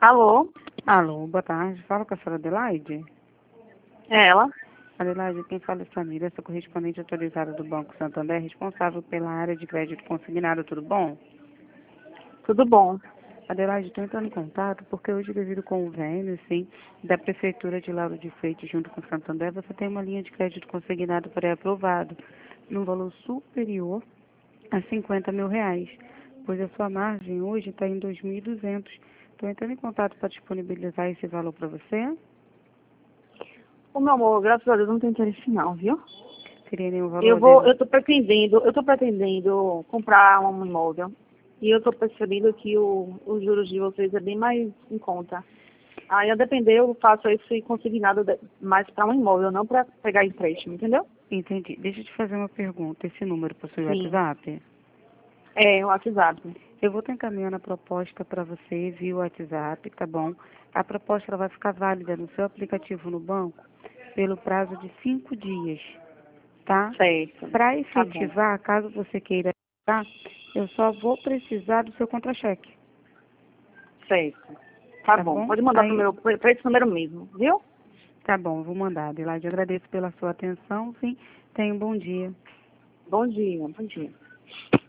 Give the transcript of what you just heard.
Alô? Alô, boa tarde. Fala com a senhora Adelaide. É ela? Adelaide, quem fala é Samira, sou correspondente autorizada do Banco Santander, responsável pela área de crédito consignado, tudo bom? Tudo bom? Adelaide, estou entrando em contato porque hoje, devido ao convênio, sim, da Prefeitura de Lauro de Freitas junto com o Santander, você tem uma linha de crédito consignado pré-aprovado, num valor superior a R$ 50.000, pois a sua margem hoje está em 2.200. Estou entrando em contato para disponibilizar esse valor para você. Ô, meu amor, graças a Deus não tem interesse não, viu? Teria nenhum valor dele? Eu tô pretendendo comprar um imóvel. E eu tô percebendo que os juros de vocês é bem mais em conta. Aí, a depender, eu faço esse consignado mais para um imóvel, não para pegar empréstimo, entendeu? Entendi. Deixa eu te fazer uma pergunta. Esse número possui Sim. WhatsApp? É, o WhatsApp. Eu vou estar encaminhando a proposta para você via WhatsApp, tá bom? A proposta ela vai ficar válida no seu aplicativo no banco pelo prazo de 5 dias, tá? Certo. Para Tá bom. efetivar, caso você queira, tá? Eu só vou precisar do seu contra-cheque, Certo. Tá tá bom. bom? Pode mandar Aí, para esse número mesmo, viu? tá bom, vou mandar. Adelaide, agradeço pela sua atenção, sim. Tenha um bom dia. Bom dia, bom dia.